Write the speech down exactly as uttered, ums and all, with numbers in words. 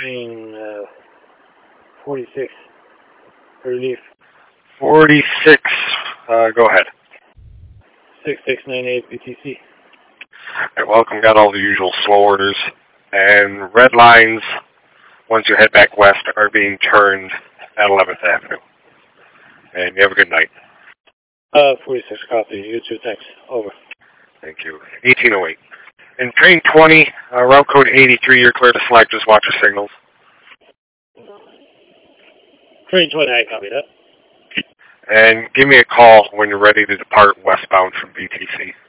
train uh, forty-six, relief. forty-six, uh, go ahead. six six nine eight B T C. Right, welcome, got all the usual slow orders. And red lines, once you head back west, are being turned at eleventh Avenue. And you have a good night. Uh, forty-six copy. You too, thanks. Over. Thank you. eighteen oh eight. In train twenty, uh, route code eighty-three, you're clear to select. Just watch your signals. Train twenty, I copy that. And give me a call when you're ready to depart westbound from B T C.